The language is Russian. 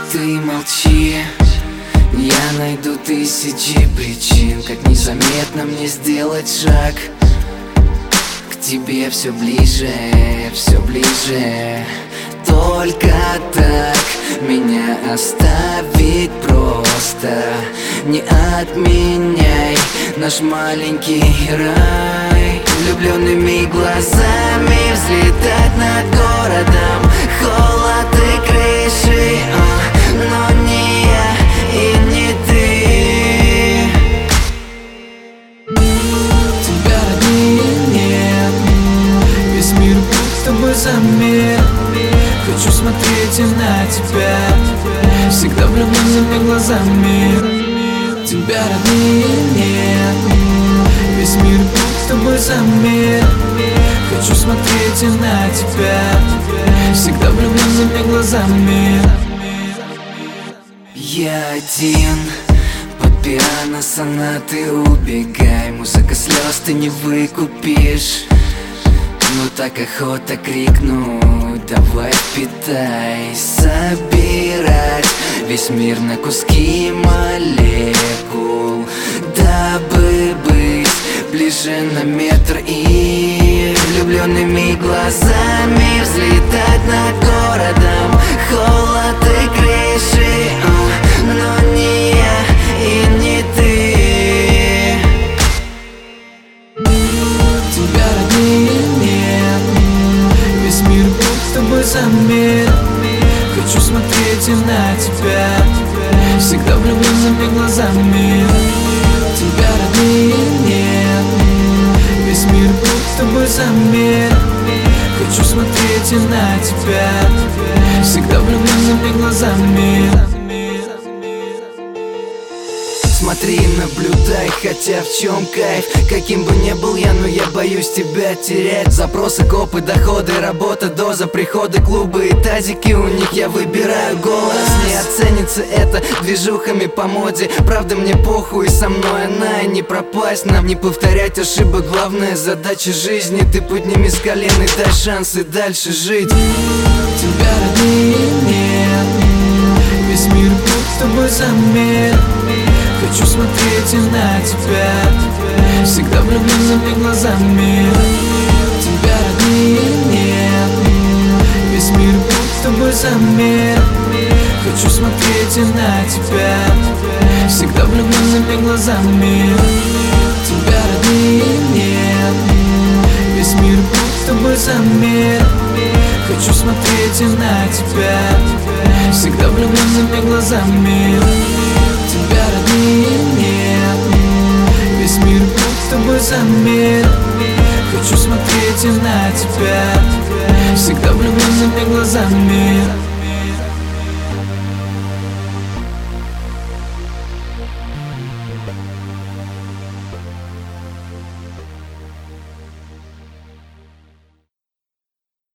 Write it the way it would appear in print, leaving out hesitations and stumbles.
Ты молчи, я найду тысячи причин, как незаметно мне сделать шаг к тебе все ближе, все ближе. Только так меня оставить просто. Не отменяй наш маленький рай. Влюбленными глазами взлетать над городом. Холод и крыши, но не я и не ты. Тебя роднее нет, весь мир будто бы замер. Хочу смотреть на тебя всегда влюбленными глазами. Тебя роднее нет, весь мир будто бы замер. Хочу смотреть на тебя всегда влюбленными глазами. Я один под пиано сонаты убегай. Музыка слез ты не выкупишь, но так охота крикнуть: давай впитай. Собирать весь мир на куски молекул, дабы быть ближе на метр. И влюбленными глазами взлетать над городом. Холод и крыши, но не я и не ты. Тебя роднее нет, весь мир будто бы замер. Хочу смотреть на тебя всегда влюбленными глазами. Тебя роднее нет, весь мир будто бы замер. Хочу смотреть на тебя всегда влюбленными глазами. Смотри, наблюдай, хотя в чем кайф? Каким бы ни был я, но я боюсь тебя терять. Запросы, копы, доходы, работа, доза, приходы, клубы и тазики. У них я выбираю голос. Не оценится это движухами по моде. Правда мне похуй, со мной она и не пропасть. Нам не повторять ошибок, главная задача жизни. Ты подними с колен и дай шанс и дальше жить. Тебя роднее нет, весь мир будто бы замер. Хочу смотреть на тебя всегда влюбленными глазами. Тебя роднее нет, весь мир будто бы замер. Хочу смотреть на тебя всегда влюбленными глазами. Тебя роднее нет, весь мир будто бы замер. Хочу смотреть на тебя всегда влюбленными глазами. Тебя роднее нет, весь мир будто бы замер. Хочу смотреть на тебя всегда влюбленными глазами.